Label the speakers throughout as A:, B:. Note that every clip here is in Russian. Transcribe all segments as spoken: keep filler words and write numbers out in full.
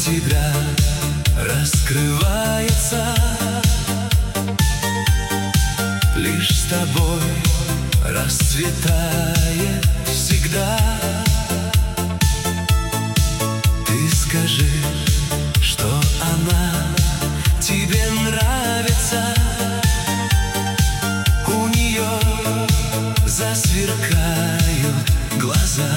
A: тебя раскрывается. Лишь с тобой расцветает всегда. Ты скажи, что она тебе нравится. У нее засверкают глаза.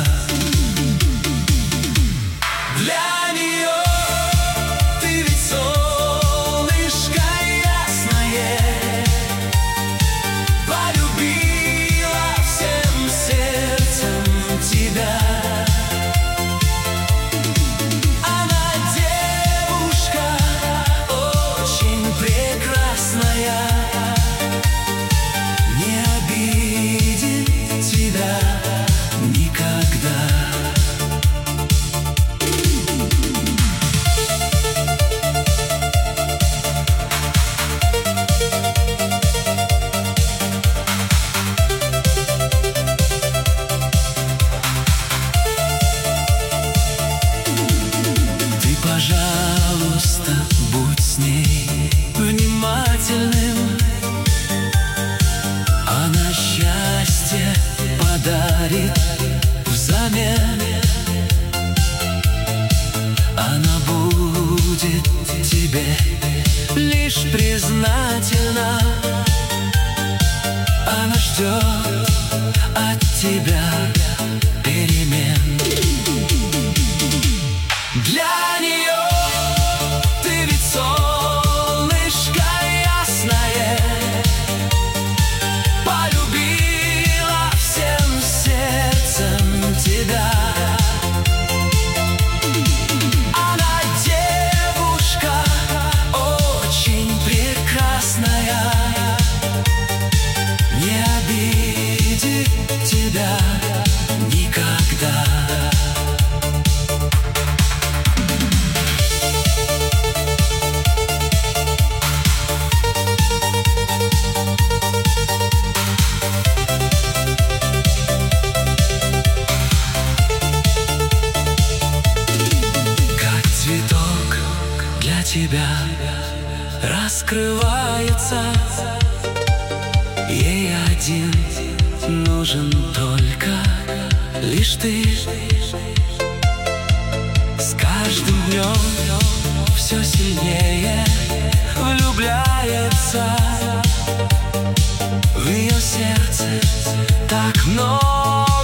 A: Для нее ты ведь солнышко ясное, полюбила всем сердцем тебя. Она девушка очень прекрасная, не обидит тебя никогда. Пожалуйста, будь с ней внимательным. Она счастье подарит взамен. Она будет тебе лишь признательна. Она ждет от тебя перемен. Для нее ты ведь солнышко ясное, полюбила всем сердцем тебя. Она девушка очень прекрасная, не обидит тебя никогда. Для тебя раскрывается. Ей один нужен только лишь ты. С каждым днем все сильнее влюбляется. В ее сердце так много